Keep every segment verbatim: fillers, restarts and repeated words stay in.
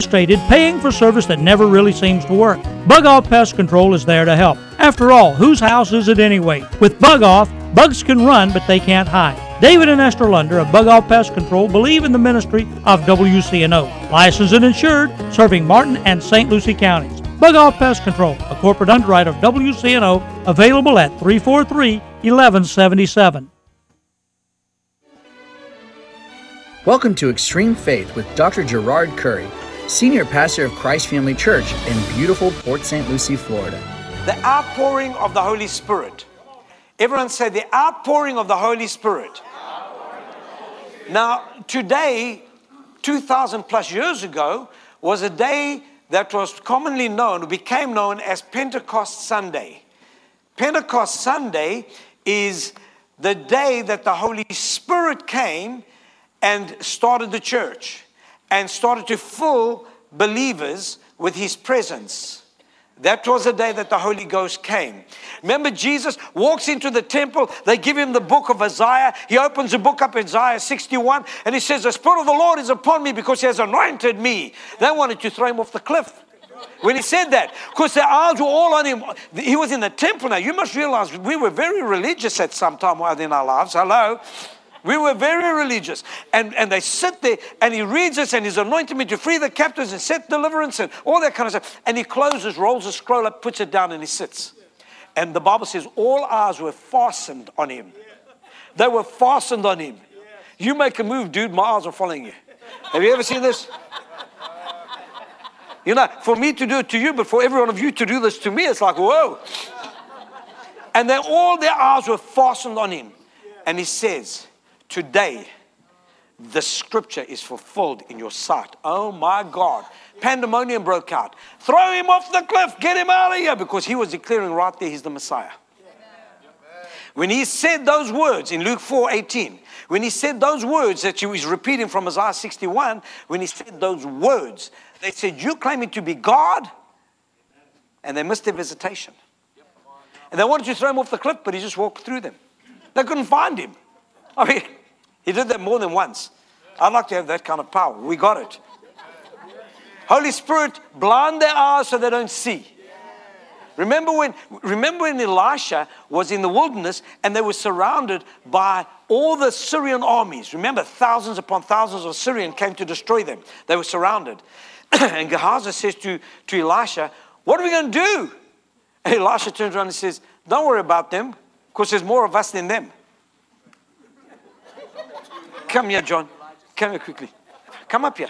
Stated paying for service that never really seems to work. Bug Off Pest Control is there to help. After all, whose house is it anyway? With Bug Off, bugs can run, but they can't hide. David and Esther Lunder of Bug Off Pest Control believe in the ministry of W C N O. Licensed and insured, serving Martin and Saint Lucie counties. Bug Off Pest Control, a corporate underwriter of W C N O, available at three four three, one one seven seven. Welcome to Extreme Faith with Doctor Gerard Curry, Senior Pastor of Christ Family Church in beautiful Port Saint Lucie, Florida. The outpouring of the Holy Spirit. Everyone say the outpouring of the Holy Spirit. Now, today, two thousand plus years ago, was a day that was commonly known, became known as Pentecost Sunday. Pentecost Sunday is the day that the Holy Spirit came and started the church and started to fill believers with His presence. That was the day that the Holy Ghost came. Remember, Jesus walks into the temple. They give Him the book of Isaiah. He opens the book up, Isaiah sixty-one, and He says, the Spirit of the Lord is upon me because He has anointed me. They wanted to throw Him off the cliff when He said that, because their eyes were all on Him. He was in the temple. Now, you must realize we were very religious at some time in our lives. Hello? We were very religious. And, and they sit there, and He reads us, and He's anointed me to free the captives and set deliverance and all that kind of stuff. And He closes, rolls the scroll up, puts it down, and He sits. And the Bible says all eyes were fastened on Him. They were fastened on Him. You make a move, dude, my eyes are following you. Have you ever seen this? You know, for me to do it to you, but for every one of you to do this to me, it's like, whoa. And then all their eyes were fastened on Him. And He says, today, the scripture is fulfilled in your sight. Oh my God. Pandemonium broke out. Throw Him off the cliff. Get Him out of here. Because He was declaring right there He's the Messiah. When He said those words in Luke four eighteen, when He said those words that He was repeating from Isaiah sixty-one, when He said those words, they said, you're claiming to be God? And they missed their visitation. And they wanted to throw Him off the cliff, but He just walked through them. They couldn't find Him. I mean, He did that more than once. I'd like to have that kind of power. We got it. Holy Spirit, blind their eyes so they don't see. Remember when, remember when Elisha was in the wilderness and they were surrounded by all the Syrian armies. Remember, thousands upon thousands of Syrians came to destroy them. They were surrounded. And Gehazi says to, to Elisha, what are we going to do? And Elisha turns around and says, don't worry about them, because there's more of us than them. Come here, John. Come here quickly. Come up here.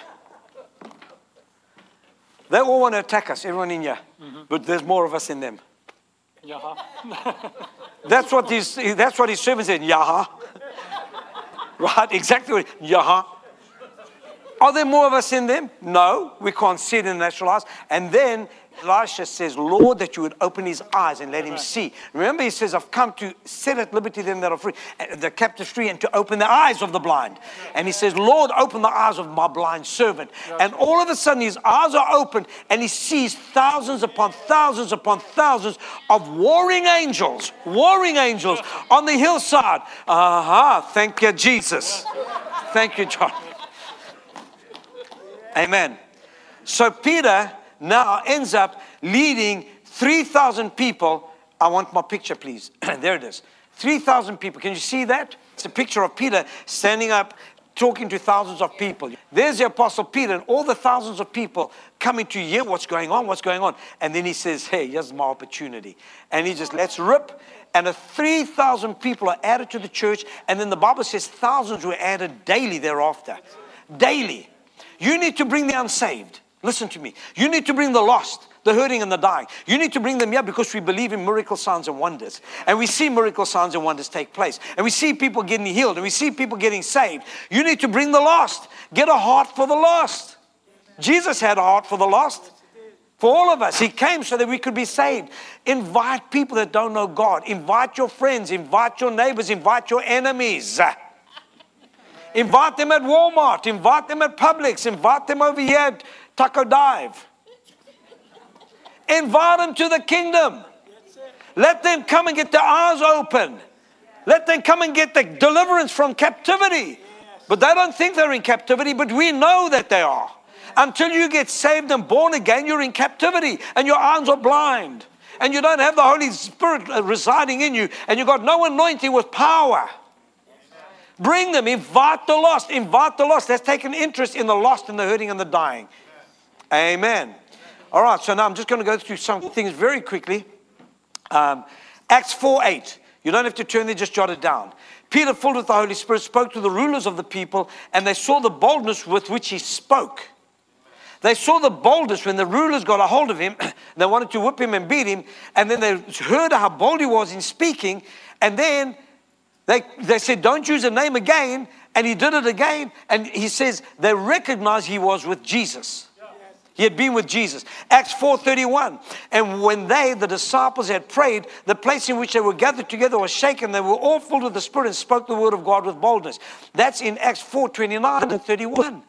They all want to attack us, everyone in here. Mm-hmm. But there's more of us than them. Yaha. That's what his, that's what his servant said, Yaha. Right? Exactly what, Yaha. Are there more of us in them? No, we can't see it in the natural eyes. And then Elisha says, Lord, that you would open his eyes and let him see. Remember, he says, I've come to set at liberty them that are free, the captives free, and to open the eyes of the blind. And he says, Lord, open the eyes of my blind servant. And all of a sudden, his eyes are open, and he sees thousands upon thousands upon thousands of warring angels, warring angels on the hillside. Aha, uh-huh. Thank you, Jesus. Thank you, John. Amen. So Peter now ends up leading three thousand people. I want my picture, please. There it is. three thousand people. Can you see that? It's a picture of Peter standing up, talking to thousands of people. There's the Apostle Peter and all the thousands of people coming to hear what's going on, what's going on. And then he says, hey, here's my opportunity. And he just lets rip. And the three thousand people are added to the church. And then the Bible says thousands were added daily thereafter. Daily. You need to bring the unsaved. Listen to me. You need to bring the lost, the hurting and the dying. You need to bring them here because we believe in miracle signs and wonders. And we see miracle signs and wonders take place. And we see people getting healed. And we see people getting saved. You need to bring the lost. Get a heart for the lost. Jesus had a heart for the lost. For all of us. He came so that we could be saved. Invite people that don't know God. Invite your friends. Invite your neighbors. Invite your enemies. Invite them at Walmart. Invite them at Publix. Invite them over here at Taco Dive. Invite them to the kingdom. Let them come and get their eyes open. Let them come and get the deliverance from captivity. But they don't think they're in captivity, but we know that they are. Until you get saved and born again, you're in captivity and your eyes are blind. And you don't have the Holy Spirit residing in you. And you've got no anointing with power. Bring them. Invite the lost. Invite the lost. Let's take an interest in the lost and the hurting and the dying. Amen. All right. So now I'm just going to go through some things very quickly. Um, Acts four eight. You don't have to turn there. Just jot it down. Peter, filled with the Holy Spirit, spoke to the rulers of the people. And they saw the boldness with which he spoke. They saw the boldness when the rulers got a hold of him. They wanted to whip him and beat him. And then they heard how bold he was in speaking. And then they, they said, don't use a name again. And he did it again. And he says they recognized he was with Jesus. He had been with Jesus. Acts four thirty-one. And when they, the disciples, had prayed, the place in which they were gathered together was shaken. They were all filled with the Spirit and spoke the word of God with boldness. That's in Acts four twenty-nine and thirty-one.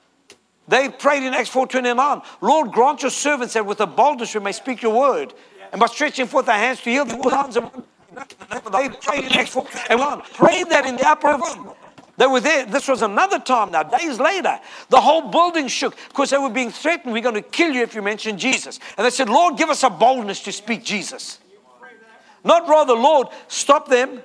They prayed in Acts four twenty-nine, Lord, grant your servants that with a boldness we may speak your word. And by stretching forth our hands to heal the hands of they prayed in Acts four twenty-one. Prayed that in the upper room. They were there. This was another time now, days later. The whole building shook because they were being threatened. We're going to kill you if you mention Jesus. And they said, Lord, give us a boldness to speak Jesus. Not rather, Lord, stop them.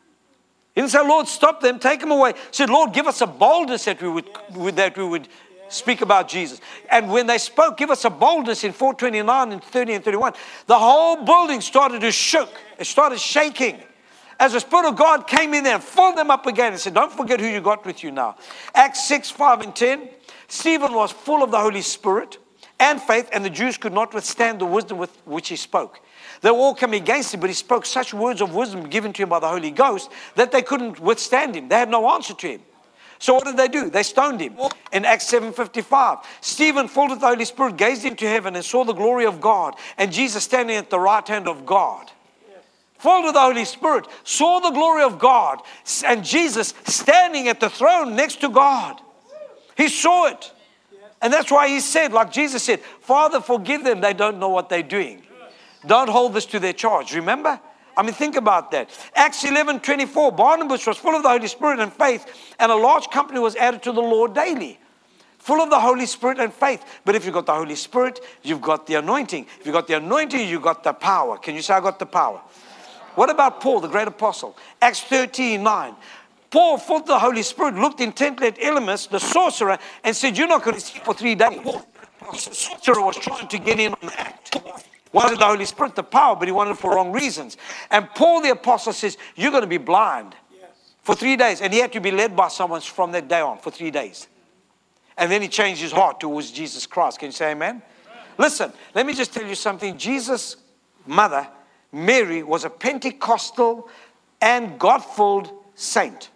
He didn't say, Lord, stop them, take them away. He said, Lord, give us a boldness that we would, that we would speak about Jesus. And when they spoke, give us a boldness in four twenty-nine and thirty and thirty-one. The whole building started to shook. It started shaking. As the Spirit of God came in there and filled them up again and said, don't forget who you got with you now. Acts six, five and ten. Stephen was full of the Holy Spirit and faith, and the Jews could not withstand the wisdom with which he spoke. They were all coming against him, but he spoke such words of wisdom given to him by the Holy Ghost that they couldn't withstand him. They had no answer to him. So what did they do? They stoned him. In Acts seven fifty-five, Stephen, filled with the Holy Spirit, gazed into heaven and saw the glory of God and Jesus standing at the right hand of God. Filled with the Holy Spirit, saw the glory of God and Jesus standing at the throne next to God. He saw it. And that's why he said, like Jesus said, Father, forgive them. They don't know what they're doing. Don't hold this to their charge. Remember? I mean, think about that. Acts eleven twenty-four, Barnabas was full of the Holy Spirit and faith, and a large company was added to the Lord daily. Full of the Holy Spirit and faith. But if you've got the Holy Spirit, you've got the anointing. If you've got the anointing, you've got the power. Can you say, I got the power? What about Paul, the great apostle? Acts thirteen nine. Paul, full of the Holy Spirit, looked intently at Elymas, the sorcerer, and said, you're not going to sleep for three days. The sorcerer was trying to get in on the act. Wanted the Holy Spirit, the power, but he wanted it for wrong reasons. And Paul the apostle says, you're going to be blind for three days. And he had to be led by someone from that day on for three days. And then he changed his heart towards Jesus Christ. Can you say amen? Amen. Listen, let me just tell you something. Jesus' mother, Mary, was a Pentecostal and God-filled saint.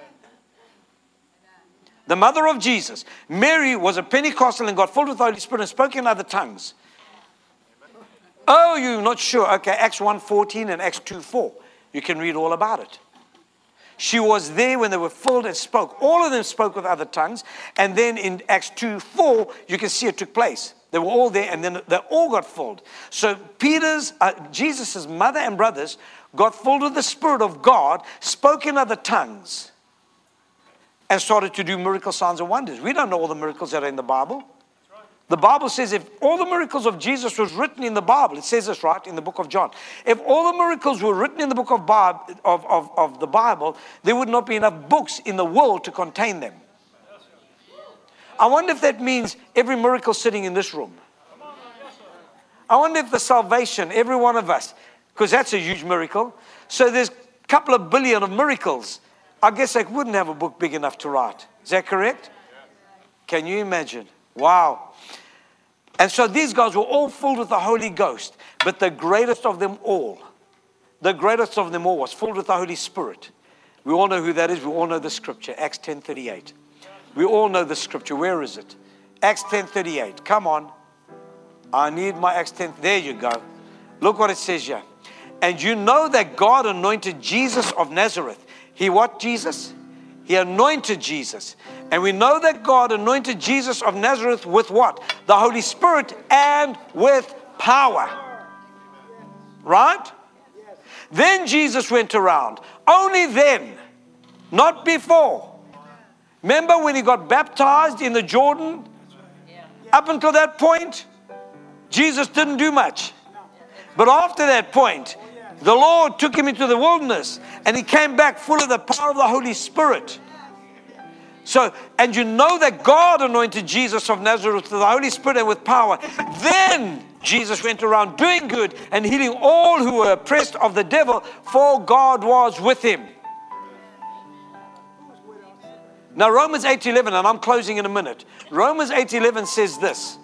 The mother of Jesus. Mary was a Pentecostal and got filled with the Holy Spirit and spoke in other tongues. Oh, you're not sure? Okay, Acts one fourteen and Acts two four. You can read all about it. She was there when they were filled and spoke. All of them spoke with other tongues. And then in Acts two four, you can see it took place. They were all there and then they all got filled. So Peter's, uh, Jesus' mother and brothers got filled with the Spirit of God, spoke in other tongues, and started to do miracle signs and wonders. We don't know all the miracles that are in the Bible. The Bible says if all the miracles of Jesus was written in the Bible, it says this right in the book of John. If all the miracles were written in the book of, Bible, of, of, of the Bible, there would not be enough books in the world to contain them. I wonder if that means every miracle sitting in this room. I wonder if the salvation, every one of us, because that's a huge miracle. So there's a couple of billion of miracles. I guess they wouldn't have a book big enough to write. Is that correct? Can you imagine? Wow. And so these guys were all filled with the Holy Ghost. But the greatest of them all, the greatest of them all was filled with the Holy Spirit. We all know who that is. We all know the scripture, Acts ten thirty-eight. We all know the scripture. Where is it? Acts ten thirty-eight. Come on. I need my Acts ten. There you go. Look what it says here. And you know that God anointed Jesus of Nazareth. He what, Jesus? He anointed Jesus. And we know that God anointed Jesus of Nazareth with what? The Holy Spirit and with power. Right? Then Jesus went around. Only then, not before. Remember when he got baptized in the Jordan? Up until that point, Jesus didn't do much. But after that point, the Lord took him into the wilderness, and he came back full of the power of the Holy Spirit. So, and you know that God anointed Jesus of Nazareth with the Holy Spirit and with power. Then Jesus went around doing good and healing all who were oppressed of the devil, for God was with him. Now Romans eight eleven, and I'm closing in a minute. Romans eight eleven says this.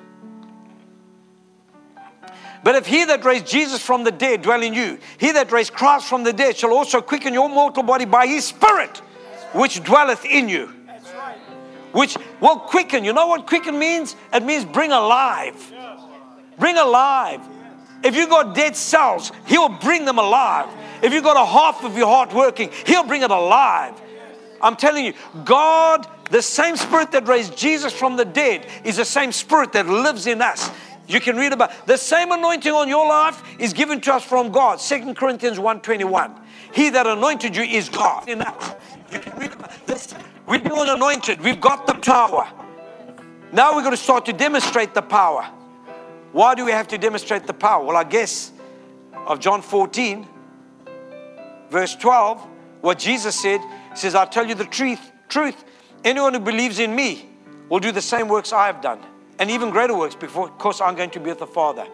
But if he that raised Jesus from the dead dwell in you, he that raised Christ from the dead shall also quicken your mortal body by his Spirit, which dwelleth in you. Which will quicken. You know what quicken means? It means bring alive. Bring alive. If you got dead cells, he'll bring them alive. If you got a half of your heart working, he'll bring it alive. I'm telling you, God, the same Spirit that raised Jesus from the dead is the same Spirit that lives in us. You can read about the same anointing on your life is given to us from God. Second Corinthians one twenty-one. He that anointed you is God. In us. You can read about this. We've been anointed. We've got the power. Now we're going to start to demonstrate the power. Why do we have to demonstrate the power? Well, I guess of John fourteen, verse twelve, what Jesus said, he says, I tell you the truth, truth. Anyone who believes in me will do the same works I have done. And even greater works, before, of course, I'm going to be with the Father.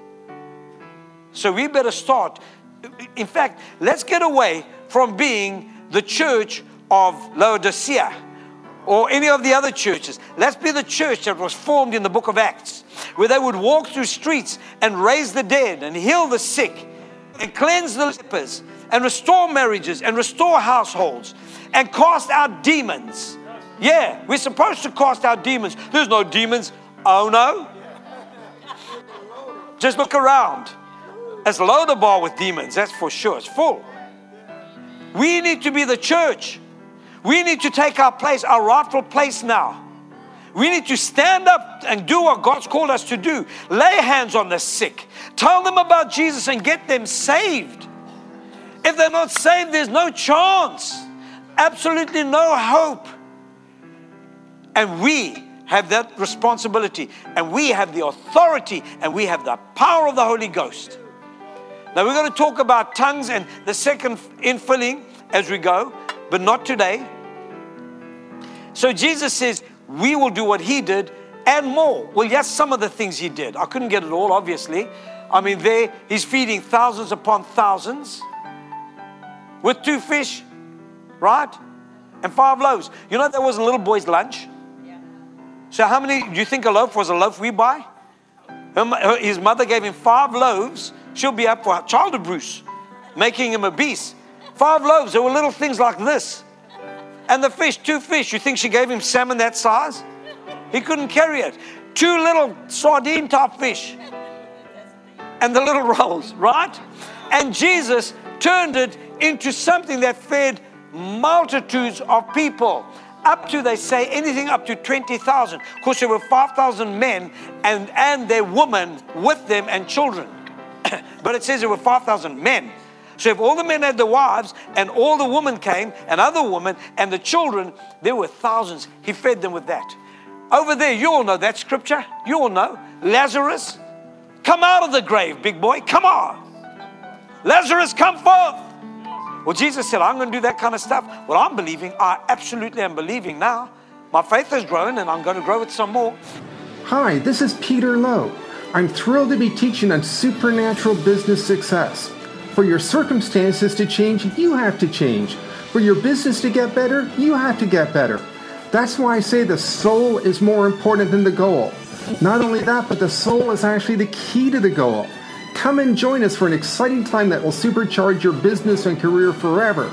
So we better start. In fact, let's get away from being the church of Laodicea or any of the other churches. Let's be the church that was formed in the book of Acts, where they would walk through streets and raise the dead and heal the sick and cleanse the lepers and restore marriages and restore households and cast out demons. Yeah, we're supposed to cast out demons. There's no demons. Oh no. Just look around. It's Lodabar with demons, that's for sure. It's full. We need to be the church. We need to take our place, our rightful place now. We need to stand up and do what God's called us to do. Lay hands on the sick. Tell them about Jesus and get them saved. If they're not saved, there's no chance. Absolutely no hope. And we have that responsibility, and we have the authority, and we have the power of the Holy Ghost. Now we're going to talk about tongues and the second infilling as we go, but not today. So Jesus says we will do what he did and more. Well, yes, some of the things he did. I couldn't get it all, obviously. I mean, there he's feeding thousands upon thousands with two fish, right? And five loaves. You know that was a little boy's lunch? So how many, do you think a loaf was a loaf we buy? His mother gave him five loaves. She'll be up for child abuse, making him obese. Five loaves, there were little things like this. And the fish, two fish. You think she gave him salmon that size? He couldn't carry it. Two little sardine type fish. And the little rolls, right? And Jesus turned it into something that fed multitudes of people. Up to, they say, anything up to twenty thousand. Of course, there were five thousand men and, and their women with them and children. But it says there were five thousand men. So if all the men had their wives and all the women came and other women and the children, there were thousands. He fed them with that. Over there, you all know that scripture. You all know. Lazarus, come out of the grave, big boy. Come on. Lazarus, come forth. Well, Jesus said, I'm going to do that kind of stuff. Well, I'm believing. I absolutely am believing now. My faith has grown and I'm going to grow it some more. Hi, this is Peter Lowe. I'm thrilled to be teaching on supernatural business success. For your circumstances to change, you have to change. For your business to get better, you have to get better. That's why I say the soul is more important than the goal. Not only that, but the soul is actually the key to the goal. Come and join us for an exciting time that will supercharge your business and career forever.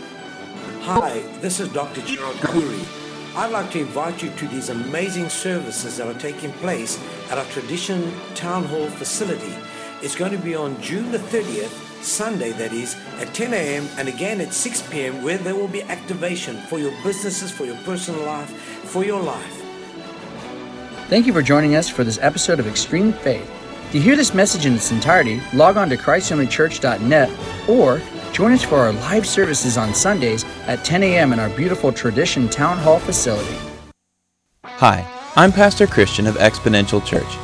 Hi, this is Doctor Gerard Curry. I'd like to invite you to these amazing services that are taking place at our Tradition Town Hall facility. It's going to be on June the thirtieth, Sunday that is, at ten a.m. and again at six p.m. where there will be activation for your businesses, for your personal life, for your life. Thank you for joining us for this episode of Extreme Faith. To hear this message in its entirety, log on to Christ Family Church dot net or join us for our live services on Sundays at ten a.m. in our beautiful Tradition Town Hall facility. Hi, I'm Pastor Christian of Exponential Church,